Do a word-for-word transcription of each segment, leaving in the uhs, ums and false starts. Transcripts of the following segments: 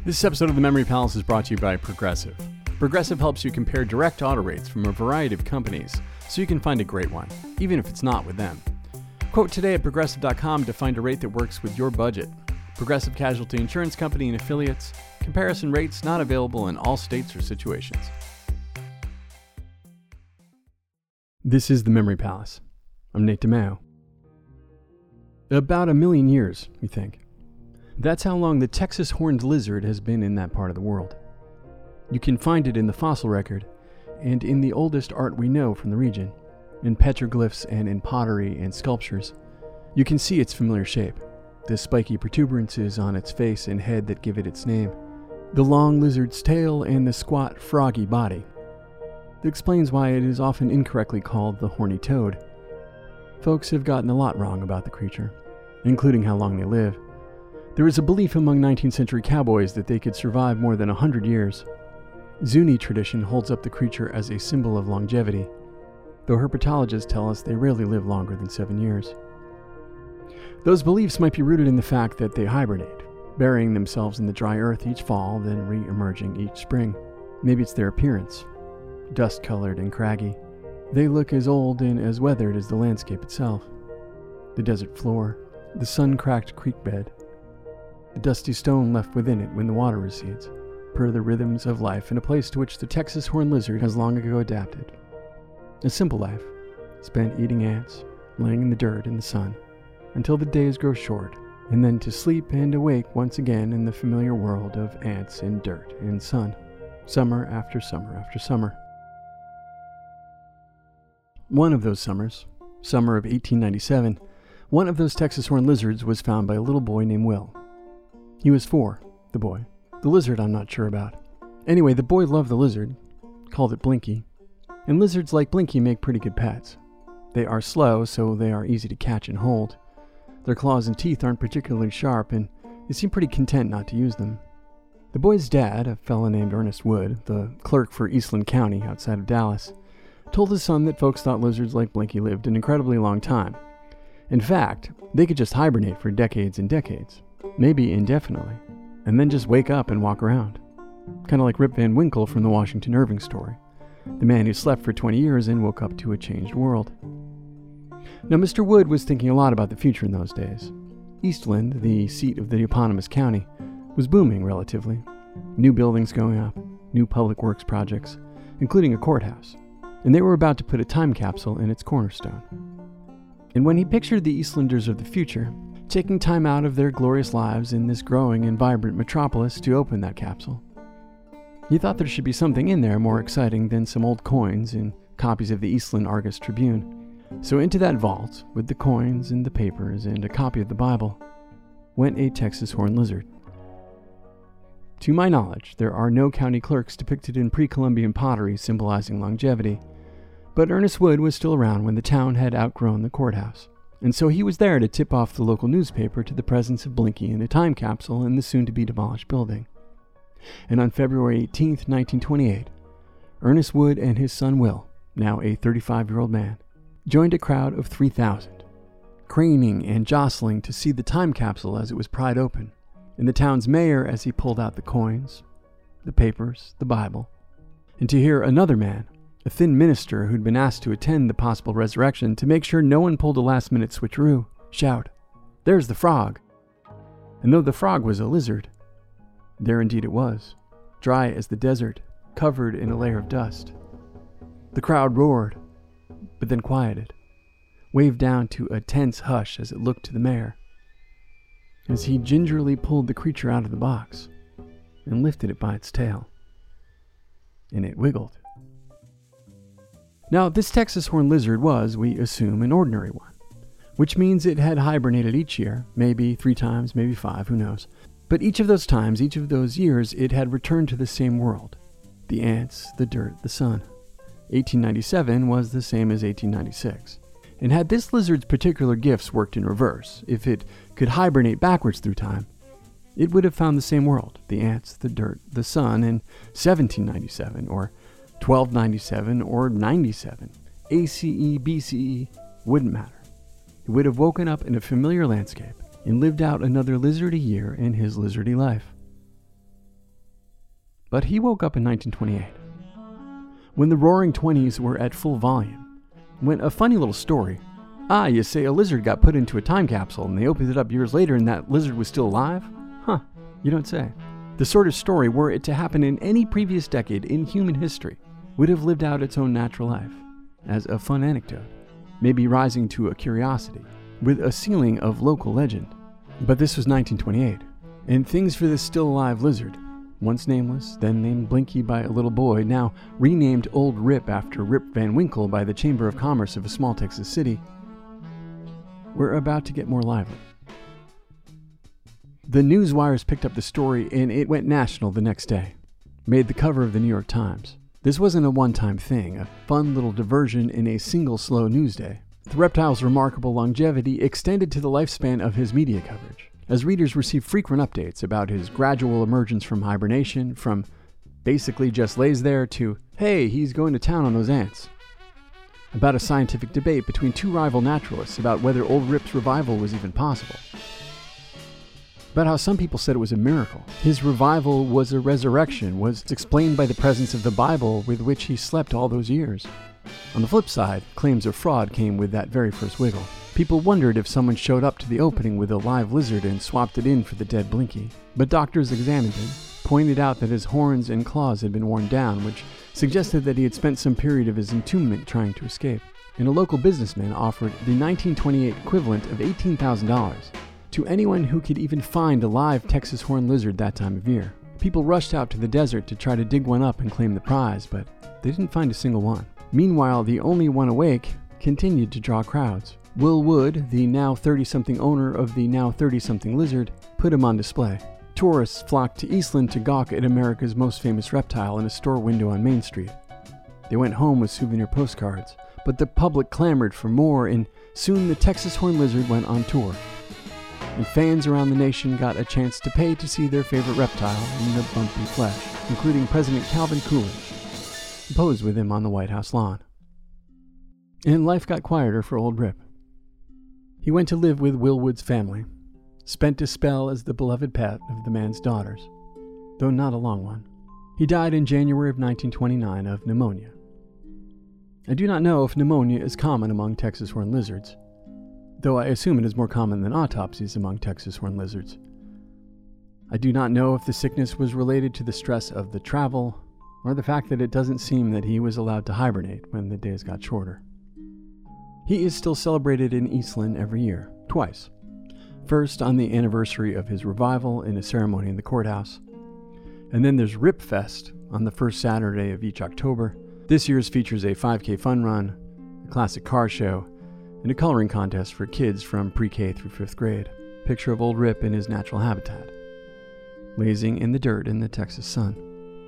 This episode of the Memory Palace is brought to you by Progressive. Progressive helps you compare direct auto rates from a variety of companies so you can find a great one, even if it's not with them. Quote today at progressive dot com to find a rate that works with your budget. Progressive Casualty Insurance Company and Affiliates. Comparison rates not available in all states or situations. This is the Memory Palace. I'm Nate DeMeo. About a million years, we think. That's how long the Texas horned lizard has been in that part of the world. You can find it in the fossil record, and in the oldest art we know from the region, in petroglyphs and in pottery and sculptures. You can see its familiar shape, the spiky protuberances on its face and head that give it its name, the long lizard's tail and the squat, froggy body. That explains why it is often incorrectly called the horny toad. Folks have gotten a lot wrong about the creature, including how long they live. There is a belief among nineteenth century cowboys that they could survive more than a hundred years. Zuni tradition holds up the creature as a symbol of longevity, though herpetologists tell us they rarely live longer than seven years. Those beliefs might be rooted in the fact that they hibernate, burying themselves in the dry earth each fall, then re-emerging each spring. Maybe it's their appearance, dust-colored and craggy. They look as old and as weathered as the landscape itself. The desert floor, the sun-cracked creek bed, the dusty stone left within it when the water recedes, per the rhythms of life in a place to which the Texas horned lizard has long ago adapted. A simple life, spent eating ants, laying in the dirt in the sun, until the days grow short, and then to sleep and awake once again in the familiar world of ants and dirt and sun, summer after summer after summer. One of those summers, summer of eighteen ninety-seven, one of those Texas horned lizards was found by a little boy named Will. He was four, the boy. The lizard I'm not sure about. Anyway, the boy loved the lizard, called it Blinky, and lizards like Blinky make pretty good pets. They are slow, so they are easy to catch and hold. Their claws and teeth aren't particularly sharp, and they seem pretty content not to use them. The boy's dad, a fellow named Ernest Wood, the clerk for Eastland County outside of Dallas, told his son that folks thought lizards like Blinky lived an incredibly long time. In fact, they could just hibernate for decades and decades, maybe indefinitely, and then just wake up and walk around. Kind of like Rip Van Winkle from the Washington Irving story, the man who slept for twenty years and woke up to a changed world. Now, Mister Wood was thinking a lot about the future in those days. Eastland, the seat of the eponymous county, was booming relatively. New buildings going up, new public works projects, including a courthouse, and they were about to put a time capsule in its cornerstone. And when he pictured the Eastlanders of the future, taking time out of their glorious lives in this growing and vibrant metropolis to open that capsule, he thought there should be something in there more exciting than some old coins and copies of the Eastland Argus Tribune. So into that vault, with the coins and the papers and a copy of the Bible, went a Texas horned lizard. To my knowledge, there are no county clerks depicted in pre-Columbian pottery symbolizing longevity, but Ernest Wood was still around when the town had outgrown the courthouse, and so he was there to tip off the local newspaper to the presence of Blinky in a time capsule in the soon-to-be-demolished building. And on February eighteenth, nineteen twenty-eight, Ernest Wood and his son Will, now a thirty-five-year-old man, joined a crowd of three thousand, craning and jostling to see the time capsule as it was pried open, and the town's mayor as he pulled out the coins, the papers, the Bible, and to hear another man, a thin minister who'd been asked to attend the possible resurrection to make sure no one pulled a last-minute switcheroo, shout, "There's the frog!" And though the frog was a lizard, there indeed it was, dry as the desert, covered in a layer of dust. The crowd roared, but then quieted, waved down to a tense hush as it looked to the mayor, as he gingerly pulled the creature out of the box and lifted it by its tail. And it wiggled. Now, this Texas horned lizard was, we assume, an ordinary one, which means it had hibernated each year, maybe three times, maybe five, who knows. But each of those times, each of those years, it had returned to the same world. The ants, the dirt, the sun. eighteen ninety-seven was the same as eighteen ninety-six. And had this lizard's particular gifts worked in reverse, if it could hibernate backwards through time, it would have found the same world, the ants, the dirt, the sun, in seventeen ninety-seven, or twelve ninety-seven, or ninety-seven. A C E, B C E, wouldn't matter. It would have woken up in a familiar landscape and lived out another lizardy year in his lizardy life. But he woke up in nineteen twenty-eight, when the Roaring Twenties were at full volume, when a funny little story, ah, you say a lizard got put into a time capsule and they opened it up years later and that lizard was still alive? Huh, you don't say. The sort of story, were it to happen in any previous decade in human history, would have lived out its own natural life, as a fun anecdote, maybe rising to a curiosity, with a ceiling of local legend. But this was nineteen twenty-eight, and things for this still alive lizard, once nameless, then named Blinky by a little boy, now renamed Old Rip after Rip Van Winkle by the Chamber of Commerce of a small Texas city, were about to get more lively. The news wires picked up the story and it went national the next day, made the cover of the New York Times. This wasn't a one-time thing, a fun little diversion in a single slow news day. The reptile's remarkable longevity extended to the lifespan of his media coverage, as readers received frequent updates about his gradual emergence from hibernation, from basically just lays there to, hey, he's going to town on those ants. About a scientific debate between two rival naturalists about whether Old Rip's revival was even possible. About how some people said it was a miracle. His revival was a resurrection, was explained by the presence of the Bible with which he slept all those years. On the flip side, claims of fraud came with that very first wiggle. People wondered if someone showed up to the opening with a live lizard and swapped it in for the dead Blinky. But doctors examined him, pointed out that his horns and claws had been worn down, which suggested that he had spent some period of his entombment trying to escape. And a local businessman offered the nineteen twenty-eight equivalent of eighteen thousand dollars to anyone who could even find a live Texas horned lizard that time of year. People rushed out to the desert to try to dig one up and claim the prize, but they didn't find a single one. Meanwhile, the only one awake continued to draw crowds. Will Wood, the now thirty-something owner of the now thirty-something lizard, put him on display. Tourists flocked to Eastland to gawk at America's most famous reptile in a store window on Main Street. They went home with souvenir postcards, but the public clamored for more, and soon the Texas horned lizard went on tour. And fans around the nation got a chance to pay to see their favorite reptile in the bumpy flesh, including President Calvin Coolidge, who posed with him on the White House lawn. And life got quieter for Old Rip. He went to live with Will Wood's family, spent a spell as the beloved pet of the man's daughters, though not a long one. He died in January of nineteen twenty-nine of pneumonia. I do not know if pneumonia is common among Texas horned lizards, though I assume it is more common than autopsies among Texas horned lizards. I do not know if the sickness was related to the stress of the travel, or the fact that it doesn't seem that he was allowed to hibernate when the days got shorter. He is still celebrated in Eastland every year, twice. First on the anniversary of his revival in a ceremony in the courthouse, and then there's Rip Fest on the first Saturday of each October. This year's features a five K fun run, a classic car show, and a coloring contest for kids from pre-K through fifth grade. Picture of Old Rip in his natural habitat, lazing in the dirt in the Texas sun.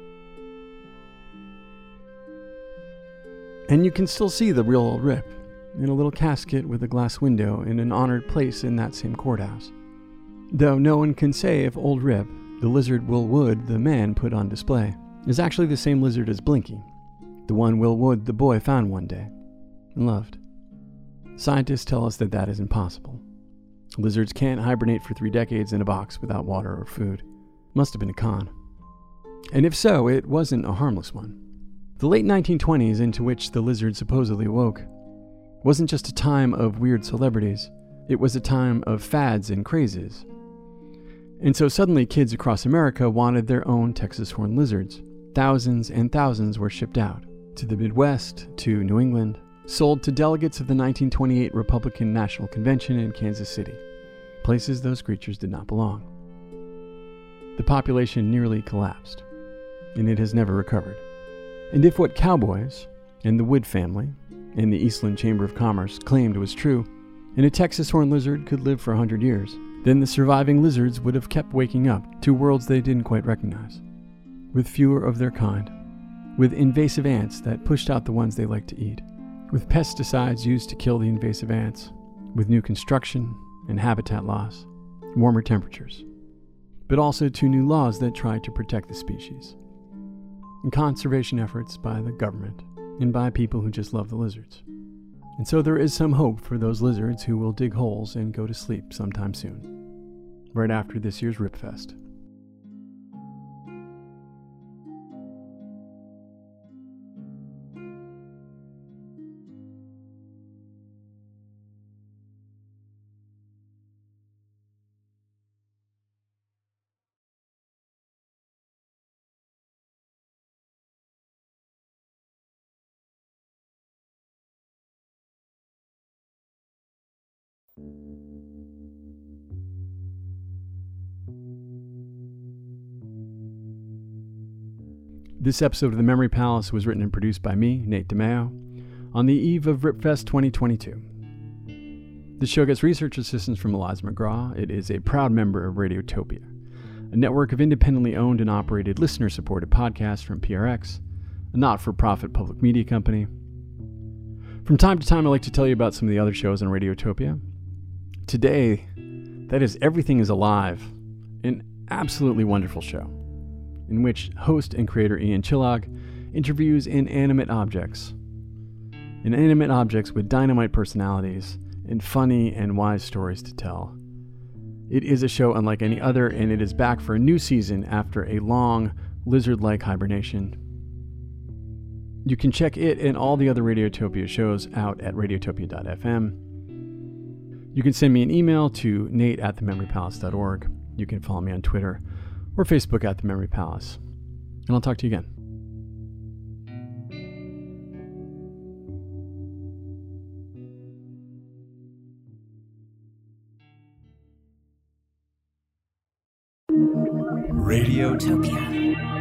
And you can still see the real Old Rip in a little casket with a glass window in an honored place in that same courthouse. Though no one can say if Old Rip, the lizard Will Wood, the man put on display, is actually the same lizard as Blinky, the one Will Wood, the boy, found one day and loved. Scientists tell us that that is impossible. Lizards can't hibernate for three decades in a box without water or food. Must have been a con. And if so, it wasn't a harmless one. The late nineteen twenties, into which the lizard supposedly woke, wasn't just a time of weird celebrities. It was a time of fads and crazes. And so suddenly kids across America wanted their own Texas horned lizards. Thousands and thousands were shipped out to the Midwest, to New England, sold to delegates of the nineteen twenty-eight Republican National Convention in Kansas City, places those creatures did not belong. The population nearly collapsed, and it has never recovered. And if what cowboys and the Wood family and the Eastland Chamber of Commerce claimed was true, and a Texas horned lizard could live for a hundred years, then the surviving lizards would have kept waking up to worlds they didn't quite recognize, with fewer of their kind, with invasive ants that pushed out the ones they liked to eat, with pesticides used to kill the invasive ants, with new construction and habitat loss, warmer temperatures, but also to new laws that tried to protect the species, and conservation efforts by the government and by people who just love the lizards. And so there is some hope for those lizards who will dig holes and go to sleep sometime soon, right after this year's Rip Fest. This episode of The Memory Palace was written and produced by me, Nate DeMeo, on the eve of RipFest twenty twenty-two. The show gets research assistance from Eliza McGraw. It is a proud member of Radiotopia, a network of independently owned and operated listener-supported podcasts from P R X, a not-for-profit public media company. From time to time, I like to tell you about some of the other shows on Radiotopia. Today, that is Everything is Alive, an absolutely wonderful show, in which host and creator Ian Chillag interviews inanimate objects. Inanimate objects with dynamite personalities and funny and wise stories to tell. It is a show unlike any other, and it is back for a new season after a long, lizard-like hibernation. You can check it and all the other Radiotopia shows out at radiotopia dot f m. You can send me an email to nate at the memory palace dot org. You can follow me on Twitter or Facebook at The Memory Palace. And I'll talk to you again. Radiotopia.